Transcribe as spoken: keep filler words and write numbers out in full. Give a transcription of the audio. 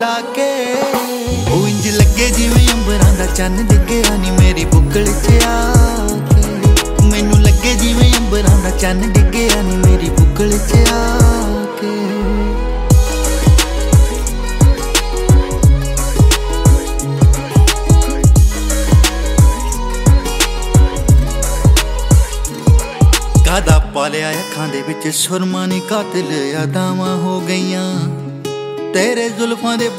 लाके ओ इंज लगे जिवें अंबरां दा चन्न डिग्गिया नी मेरी बुक्कल च आके। मैनू लगे जिवें अंबरां दा चन्न डिग्गिया नी मेरी बुक्कल च आके। कादा पालिया अखां दे विच सुरमा नी कातिल यादावां हो गईयां तेरे जुल्फां दे